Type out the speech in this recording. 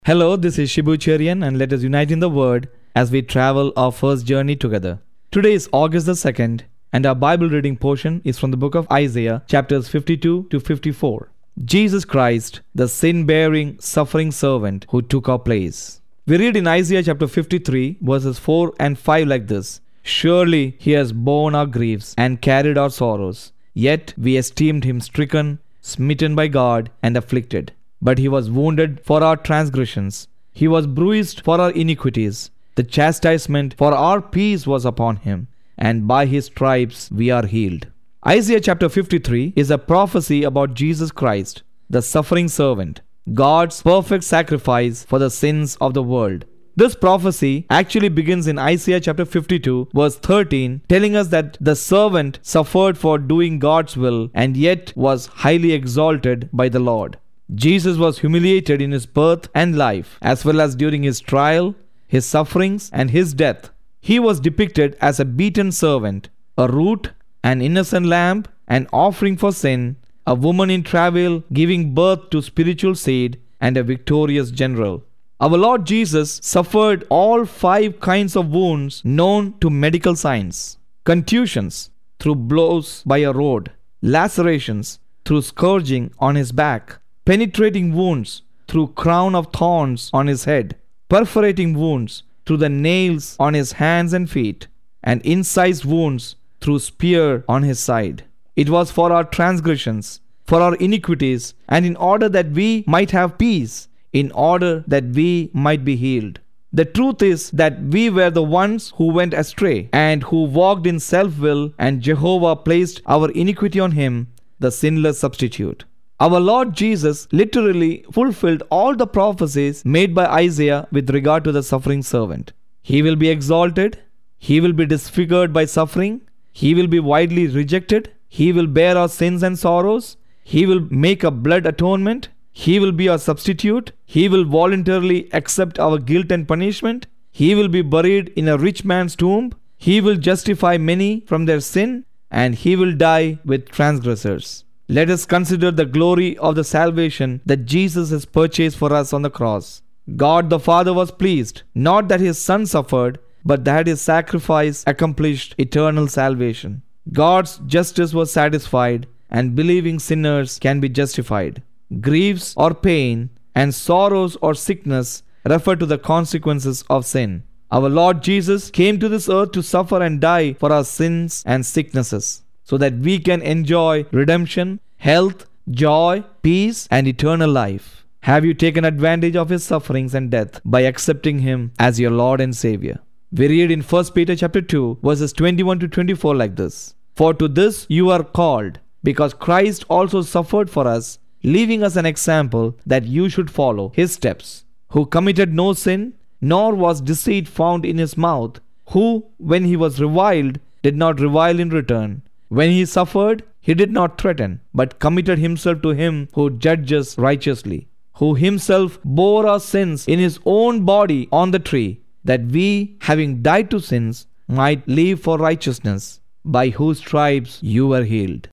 Hello, this is Shibu Cherian, and let us unite in the Word as we travel our first journey together. Today is August the 2nd, and our Bible reading portion is from the book of Isaiah, chapters 52 to 54. Jesus Christ, the sin-bearing, suffering servant who took our place. We read in Isaiah chapter 53, verses 4 and 5 like this: Surely he has borne our griefs and carried our sorrows, yet we esteemed him stricken, smitten by God, and afflicted. But he was wounded for our transgressions. He was bruised for our iniquities. The chastisement for our peace was upon him, and by his stripes we are healed. Isaiah chapter 53 is a prophecy about Jesus Christ, the suffering servant, God's perfect sacrifice for the sins of the world. This prophecy actually begins in Isaiah chapter 52, verse 13, telling us that the servant suffered for doing God's will and yet was highly exalted by the Lord. Jesus was humiliated in his birth and life, as well as during his trial, his sufferings, and his death. He was depicted as a beaten servant, a root, an innocent lamb, an offering for sin, a woman in travail giving birth to spiritual seed, and a victorious general. Our Lord Jesus suffered all 5 kinds of wounds known to medical science: contusions through blows by a rod, lacerations through scourging on his back, penetrating wounds through crown of thorns on his head, perforating wounds through the nails on his hands and feet, and incised wounds through spear on his side. It was for our transgressions, for our iniquities, and in order that we might have peace, in order that we might be healed. The truth is that we were the ones who went astray and who walked in self-will, and Jehovah placed our iniquity on him, the sinless substitute. Our Lord Jesus literally fulfilled all the prophecies made by Isaiah with regard to the suffering servant. He will be exalted. He will be disfigured by suffering. He will be widely rejected. He will bear our sins and sorrows. He will make a blood atonement. He will be our substitute. He will voluntarily accept our guilt and punishment. He will be buried in a rich man's tomb. He will justify many from their sin, and he will die with transgressors. Let us consider the glory of the salvation that Jesus has purchased for us on the cross. God the Father was pleased, not that his Son suffered, but that his sacrifice accomplished eternal salvation. God's justice was satisfied, and believing sinners can be justified. Griefs or pain and sorrows or sickness refer to the consequences of sin. Our Lord Jesus came to this earth to suffer and die for our sins and sicknesses, so that we can enjoy redemption, health, joy, peace, and eternal life. Have you taken advantage of his sufferings and death by accepting him as your Lord and Savior? We read in 1 Peter chapter 2, verses 21 to 24 like this: For to this you are called, because Christ also suffered for us, leaving us an example that you should follow his steps, who committed no sin, nor was deceit found in his mouth, who, when he was reviled, did not revile in return. When he suffered, he did not threaten, but committed himself to him who judges righteously, who himself bore our sins in his own body on the tree, that we, having died to sins, might live for righteousness, by whose stripes you were healed.